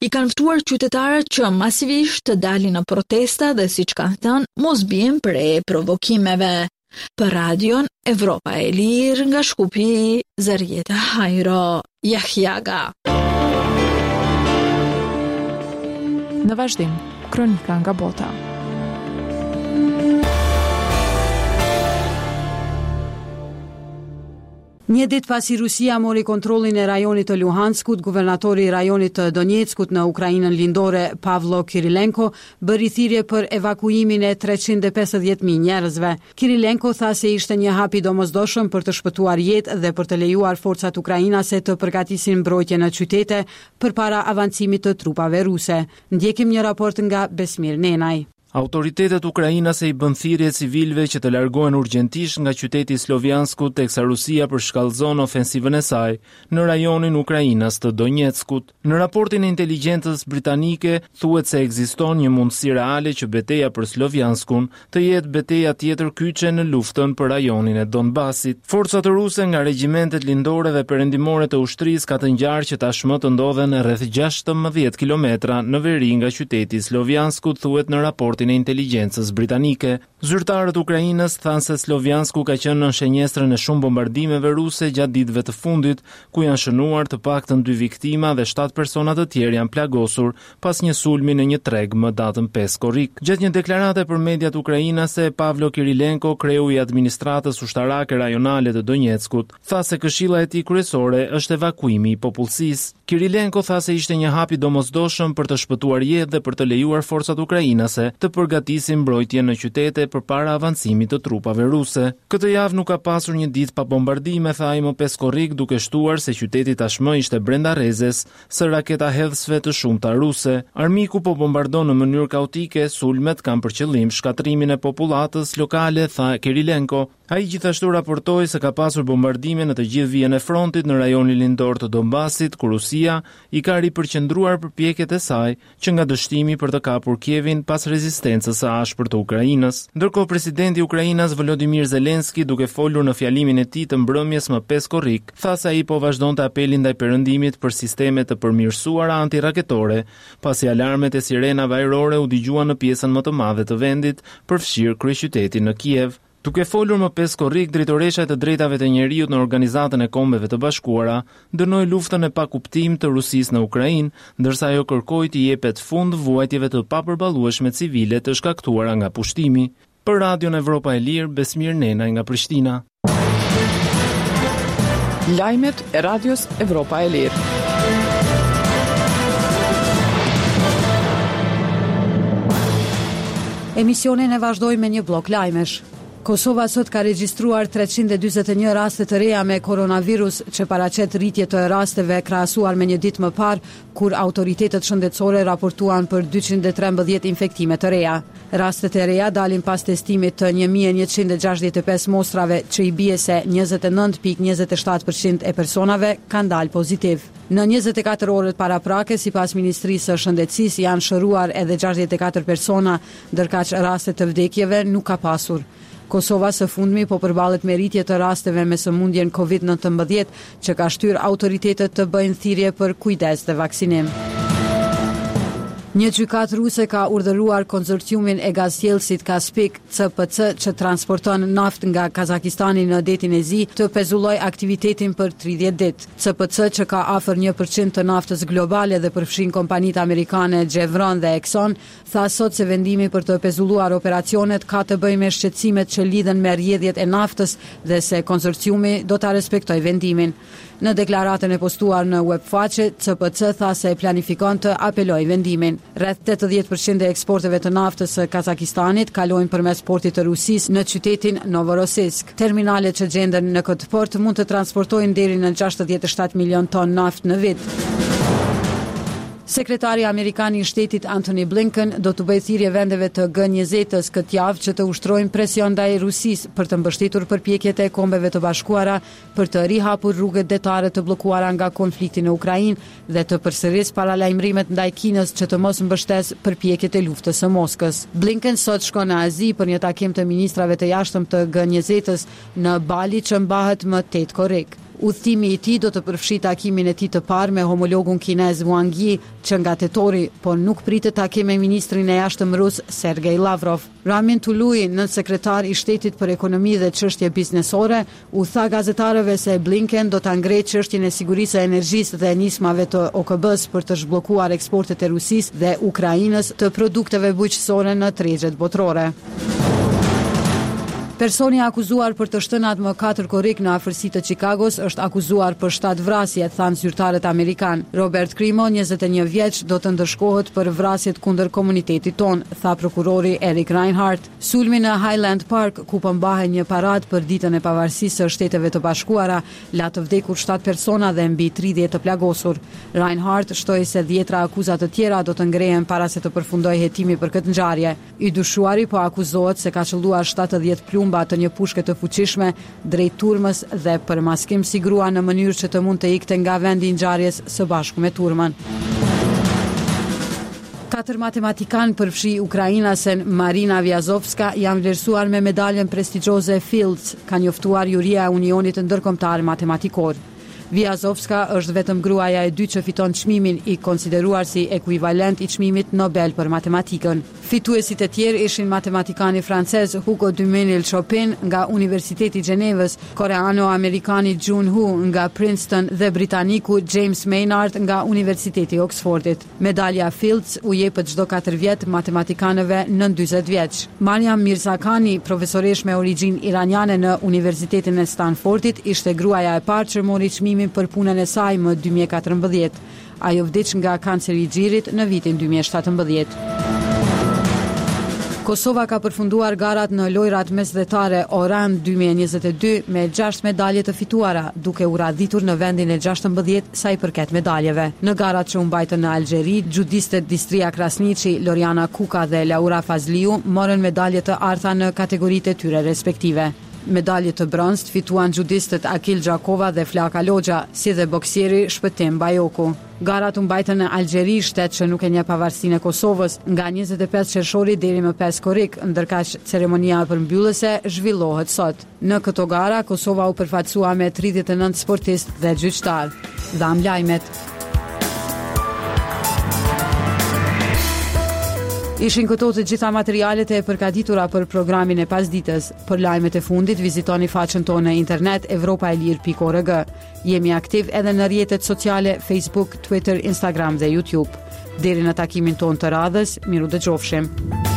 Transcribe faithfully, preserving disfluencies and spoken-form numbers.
I kanë ftuar qytetarët që masivisht të dalin në protesta dhe siç kanë thënë, mos bien pre provokimeve. Për radion Evropa e Lirë nga Shkupi, Zarieta Hajro Jahjaga. Në vazhdim, kronika nga bota. Një ditë pasi Rusia mori kontrollin e rajonit të Luhanskut, guvernatori i rajonit të Donjeckut në Ukrainën lindore, Pavlo Kirilenko, bëri thirrje për evakuimin e treqind e pesëdhjetë mijë njerëzve. Kirilenko tha se ishte një hap i domosdoshëm për të shpëtuar jetë dhe për të lejuar forcat ukrainase të përgatisin mbrojtje në qytete përpara avancimit të trupave ruse. Ndjekim një raport nga Besmir Nenaj. Autoritetet ukrainase i bën thirrje civilëve që të largohen urgjentisht nga qyteti Slovianskut teksa Rusia përshkallëzon ofensivën e saj në rajonin Ukrainas të Donjeckut. Në raportin e inteligjencës britanike thuhet se ekziston një mundësi reale që betejë për Slovianskun të jetë betejë tjetër kyçe në luftën për rajonin e Donbasit. Forcat ruse nga regjimentet lindore dhe perëndimore të ushtrisë ka të ngjarë që tashmë të ndodhen rreth gjashtëmbëdhjetë kilometra në veri nga qyteti Slovianskut, thuhet në raport e inteligjencës britanike. Zyrtarët Ukrainës thanë se Sloviansku ka qenë në shenjestrën e shumë bombardimeve ruse gjatë ditëve të fundit, ku janë shënuar të paktën dy viktima dhe shtatë persona të tjerë janë plagosur pas një sulmi në një treg më datën pesë korrik. Gjatë një deklarate për mediat ukrainase, Pavlo Kirilenko, kreu i administratës ushtarake rajonale të Donjeckut, tha se këshilla e tij kryesore është evakuimi i popullsisë. Kirilenko tha se ishte një hap i domosdoshëm për të shpëtuar jetë dhe për të lejuar forcat ukrainase të përgatisin mbrojtje në qytete përpara avancimit të trupave ruse. Këtë javë nuk ka pasur një ditë pa bombardime, tha ai më pesë korrik, duke shtuar se qyteti tashmë ishte brenda rrezes së raketa hedhësve të shumta ruse. Armiku po bombardon në mënyrë kaotike, sulmet kanë për qëllim shkatrimin e popullatës lokale, tha Kirilenko. Ai gjithashtu raportoi se ka pasur bombardime në të gjithë vijën e frontit në rajonin lindor të Donbasit, ku Rusia i ka ripërqendruar përpjekjet e saj që nga dështimi për të kapur Kievin pas rezistencës së ashpër të Ukrainës. Ndërkohë presidenti i Ukrainës Volodymyr Zelensky, duke folur në fjalimin e tij të mbrëmjes më pesë korrik, tha se ai po vazhdonte apelin ndaj perëndimit për sisteme të përmirësuara antiraketore, pasi alarmet e sirenave ajrore u dëgjuan në pjesën më të madhe të vendit, përfshirë kryeqytetin në Kiev. Duke folur më pesë korrik, drejtoresha e të drejtave të njerëzit në Organizatën e Kombeve të Bashkuara dënoi luftën e pakuptim të Rusisë në Ukrainë, ndërsa ajo kërkoi të jepet fund vuajtjeve të papërballueshme civile të shkaktuara nga pushtimi. Për Radion Evropa e Lirë, Besmir Nenaj nga Prishtina. Lajmet e Radios Evropa e Lirë. Emisionin e vazhdoj me një blok lajmesh. Kosova sot ka regjistruar treqind e dyzet e një raste të reja me koronavirus, që paraqet rritje të rasteve krahasuar me një ditë më parë, kur autoritetet shëndetësore raportuan për dyqind e trembëdhjetë infektime të reja. Rastet e reja dalin pas testimit të një mijë e njëqind e gjashtëdhjetë e pesë mostrave, që i bie se njëzet e nëntë pikë njëzet e shtatë përqind e personave kanë dalë pozitiv. Në njëzet e katër orët paraprake, sipas Ministrisë së Shëndetësisë, janë shëruar edhe gjashtëdhjetë e katër persona, ndërkaq raste të vdekjeve nuk ka pasur. Kosova së fundmi po përballet me rritje të rasteve me sëmundjen kovid nëntëmbëdhjetë, që ka shtyrë autoritetet të bëjnë thirrje për kujdes dhe vaksinim. Një gjykatë ruse ka urdhëruar konsorciumin e gazsjellësit Kaspik C P C, që transporton naftë nga Kazakistani në detin e Zi, të pezulloj aktivitetin për tridhjetë ditë. C P C, që ka afër një përqind të naftës globale dhe përfshin kompanitë amerikane Chevron dhe Exxon, tha sot se vendimi për të pezulluar operacionet ka të bëjë me shqetësimet që lidhen me rrjedhjet e naftës dhe se konsorciumi do ta respektojë vendimin. Në deklaratën e postuar në webfaqe, C P C tha se planifikon të apelojë vendimin. Rreth tetëdhjetë përqind e eksporteve të naftës së Kazakistanit kalojnë përmes portit të Rusisë në qytetin Novorossisk. Terminalet që gjenden në këtë port mund të transportojnë deri në gjashtëdhjetë e shtatë milion ton naftë në vit. Sekretari Amerikan i Shtetit Antony Blinken do të bëjë thirrje vendeve të G njëzet-s këtë javë që të ushtrojnë presion ndaj Rusisë për të mbështetur përpjekjet e Kombeve të Bashkuara për të rihapur rrugët detare të bllokuara nga konflikti në Ukrainë dhe të përsërisë paralajmërimet ndaj Kinës që të mos mbështesë përpjekjet e luftës së Moskës. Blinken sot shkon në Azi për një takim të ministrave të jashtëm të G njëzet-s në Bali, që mbahet më tetë korrik. Udhtimi i tij do të përfshijë takimin e tij të parë me homologun kinez Wang Yi, që nga tetori, por nuk pritet takim me ministrin e jashtëm rus Sergej Lavrov. Ramin Tului, nën sekretar i shtetit për ekonomi dhe çështje biznesore, u tha gazetarëve se Blinken do ta ngrejë çështjen e sigurisë së energjisë dhe nismave të O K B-s për të zhbllokuar eksportet e Rusisë dhe Ukrainës të produkteve bujqësore në tregjet botërore. Personi akuzuar për të shtënat më katër korrik në afërsitë të Chicagos është akuzuar për shtatë vrasje, thanë zyrtarët amerikan. Robert Crimo, njëzet e një vjeç, do të ndëshkohet për vrasjet kundër komunitetit ton, tha prokurori Eric Reinhardt. Sulmi në Highland Park, ku po mbahen një parad për ditën e pavarësisë së Shteteve të Bashkuara, la të vdekur shtatë persona dhe mbi tridhjetë të plagosur. Reinhardt shtoi se dhjetra akuza të tjera do të ngrehen para se të përfundojë hetimi për këtë ngjarje. I dyshuari po akuzohet se ka qelluar shtatëdhjetë plumba të një pushke të fuqishme drejt turmës dhe për maskim si grua në mënyrë që të mund të ikte nga vendi i ngjarjes së bashku me turmën. Katër matematikan përfshi ukrainasen Marina Vyazovska janë vlerësuar me medaljen prestigjioze Fields, ka njoftuar Juria e Unionit Ndërkombëtar Matematikor. Vyazovska është vetëm gruaja e dytë që fiton çmimin i konsideruar si ekuivalent i çmimit Nobel për matematikën. Fituesit e tjerë ishin matematikani francez Hugo Dumenil Chopin nga Universiteti i Gjenevës, koreano-amerikani Jun Hu nga Princeton dhe britaniku James Maynard nga Universiteti i Oxfordit. Medalja Fields u jepet çdo katër vjet matematikanëve nën dyzet vjeç. Mariam Mirzakhani, profesoresh me origjinë iraniane në Universitetin e Stanfordit, ishte gruaja e parë që mori çmimin për punën e saj më dy mijë e katërmbëdhjetë. Ajo vdiq nga kanceri i xhirit në vitin dy mijë e shtatëmbëdhjetë. Kosova ka përfunduar garat në lojrat mesdhetare Oran dy mijë e njëzet e dy me gjashtë medalje të fituara, duke u radhitur në vendin e gjashtëmbëdhjetë sa i përket medaljeve. Në garat që u mbajtën në Algjeri, xhudistet Distria Krasniqi, Loriana Kuka dhe Laura Fazliu morën medalje të arta në kategoritë e tyre respektive. Medalje të bronzt fituan xhudistët Akil Gjakova dhe Flaka Loxha, si dhe boksieri Shpëtim Bajoku. Garat u mbajtën në Algjeri, shtet që nuk e njeh pavarësinë e Kosovës, nga njëzet e pesë qershori deri më pesë korrik, ndërkaq ceremonia përmbyllëse zhvillohet sot. Në këto gara Kosova u përfaqësua me tridhjetë e nëntë sportistë dhe gjyqtar. Dham lajmet. Ishin këto të gjitha materialet e përgatitura për programin e pasditës. Për lajmet e fundit vizitoni faqen tonë në internet evropaelir pikë org. Jemi aktiv edhe në rrjetet sociale Facebook, Twitter, Instagram dhe YouTube. Deri në takimin tonë të radhës, miru dëgjofshim.